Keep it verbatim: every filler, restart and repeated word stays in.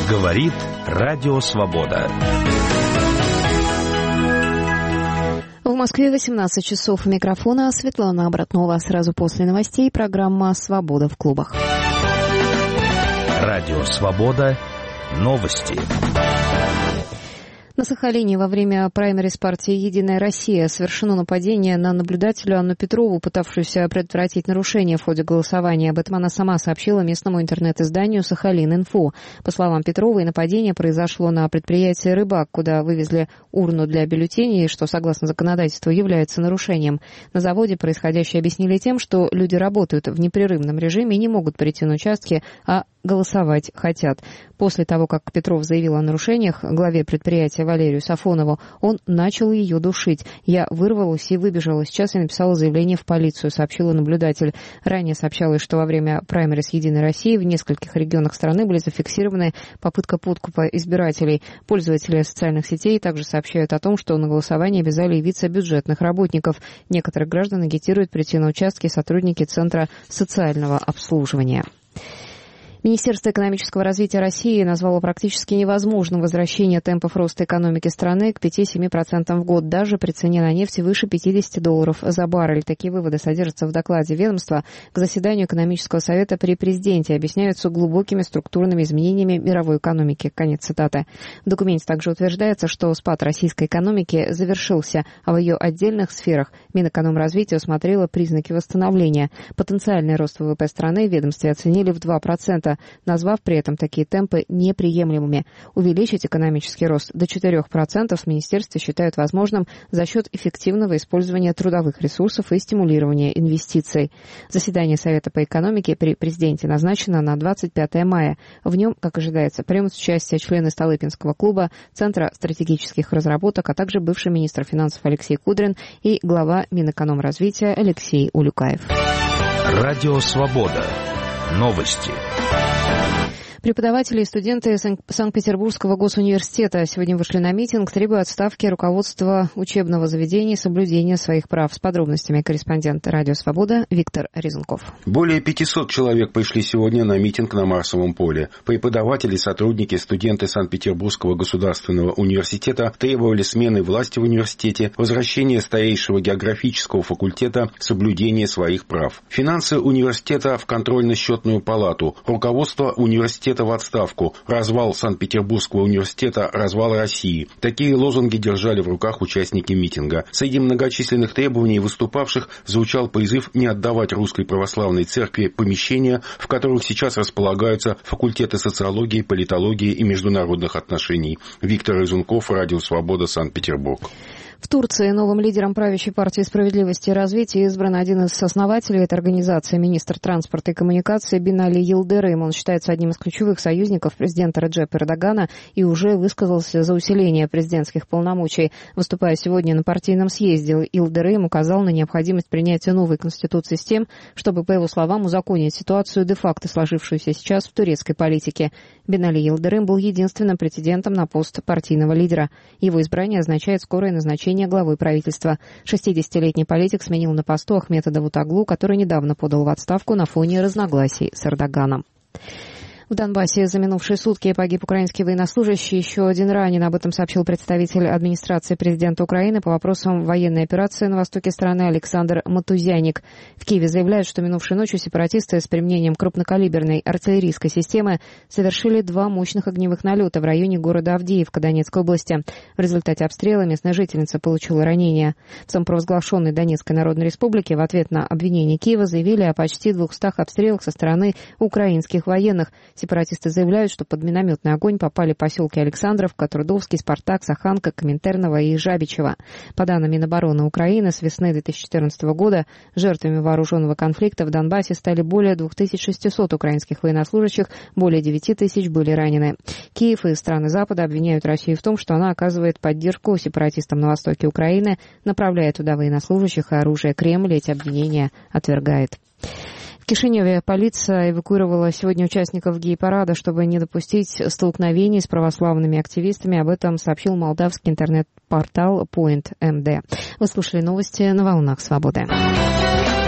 Говорит Радио Свобода. В Москве восемнадцать часов. У микрофона Светлана Обратнова. Сразу после новостей программа «Свобода в клубах». Радио Свобода. Новости. На Сахалине во время праймериз партии «Единая Россия» совершено нападение на наблюдателя Анну Петрову, пытавшуюся предотвратить нарушения в ходе голосования. Об этом она сама сообщила местному интернет-изданию «Сахалин-Инфо». По словам Петровой, нападение произошло на предприятии «Рыбак», куда вывезли урну для бюллетеней, что, согласно законодательству, является нарушением. На заводе происходящее объяснили тем, что люди работают в непрерывном режиме и не могут прийти на участки, а голосовать хотят. После того, как Петров заявил о нарушениях главе предприятия Валерию Сафонову, он начал ее душить. «Я вырвалась и выбежала. Сейчас я написала заявление в полицию», — сообщила наблюдатель. Ранее сообщалось, что во время праймериз «Единой России» в нескольких регионах страны были зафиксированы попытка подкупа избирателей. Пользователи социальных сетей также сообщают о том, что на голосование обязали явиться бюджетных работников. Некоторых граждан агитируют прийти на участки сотрудники Центра социального обслуживания. Министерство экономического развития России назвало практически невозможным возвращение темпов роста экономики страны к пяти-семи процентам в год, даже при цене на нефть выше пятидесяти долларов за баррель. Такие выводы содержатся в докладе ведомства к заседанию экономического совета при президенте, объясняются глубокими структурными изменениями мировой экономики. Конец цитаты. В документе также утверждается, что спад российской экономики завершился, а в ее отдельных сферах Минэкономразвития усмотрело признаки восстановления. Потенциальный рост ВВП страны в ведомстве оценили в два процента. Назвав при этом такие темпы неприемлемыми. Увеличить экономический рост до четырёх процентов в министерстве считают возможным за счет эффективного использования трудовых ресурсов и стимулирования инвестиций. Заседание Совета по экономике при президенте назначено на двадцать пятое мая. В нем, как ожидается, примут участие члены Столыпинского клуба, Центра стратегических разработок, а также бывший министр финансов Алексей Кудрин и глава Минэкономразвития Алексей Улюкаев. Радио Свобода. Новости. Преподаватели и студенты Санкт-Петербургского госуниверситета сегодня вышли на митинг, требуя отставки руководства учебного заведения и соблюдения своих прав. С подробностями корреспондент Радио Свобода Виктор Резунков. Более пятисот человек пришли сегодня на митинг на Марсовом поле. Преподаватели, сотрудники, студенты Санкт-Петербургского государственного университета требовали смены власти в университете, возвращения старейшего географического факультета, соблюдения своих прав. Финансы университета в контрольно-счетную палату, руководство университета в отставку, развал Санкт-Петербургского университета, развал России. Такие лозунги держали в руках участники митинга. Среди многочисленных требований выступавших звучал призыв не отдавать Русской Православной Церкви помещения, в которых сейчас располагаются факультеты социологии, политологии и международных отношений. Виктор Резунков, Радио Свобода, Санкт-Петербург. В Турции новым лидером правящей партии справедливости и развития избран один из основателей этой организации, министр транспорта и коммуникации Бинали Йылдырым. Он считается одним из ключевых союзников президента Реджепа Эрдогана и уже высказался за усиление президентских полномочий. Выступая сегодня на партийном съезде, Йылдырым указал на необходимость принятия новой конституции с тем, чтобы, по его словам, узаконить ситуацию де-факто сложившуюся сейчас в турецкой политике. Бинали Йылдырым был единственным претендентом на пост партийного лидера. Его избрание означает скорое назначение главой правительства. шестидесятилетний политик сменил на посту Ахмета Давутоглу, который недавно подал в отставку на фоне разногласий с Эрдоганом. В Донбассе за минувшие сутки погиб украинский военнослужащий, еще один ранен. Об этом сообщил представитель администрации президента Украины по вопросам военной операции на востоке страны Александр Матузяник. В Киеве заявляют, что минувшей ночью сепаратисты с применением крупнокалиберной артиллерийской системы совершили два мощных огневых налета в районе города Авдеевка Донецкой области. В результате обстрела местная жительница получила ранение. В самопровозглашенной Донецкой Народной Республике в ответ на обвинение Киева заявили о почти двухстах обстрелах со стороны украинских военных. Сепаратисты заявляют, что под минометный огонь попали поселки Александровка, Трудовский, Спартак, Саханка, Коминтерново и Жабичево. По данным Минобороны Украины, с весны две тысячи четырнадцатого года жертвами вооруженного конфликта в Донбассе стали более две тысячи шестьсот украинских военнослужащих, более девять тысяч были ранены. Киев и страны Запада обвиняют Россию в том, что она оказывает поддержку сепаратистам на востоке Украины, направляя туда военнослужащих и оружие. Кремль эти обвинения отвергает. В Кишиневе полиция эвакуировала сегодня участников гей-парада, чтобы не допустить столкновений с православными активистами. Об этом сообщил молдавский интернет-портал Point эм ди. Вы слушали новости на волнах Свободы.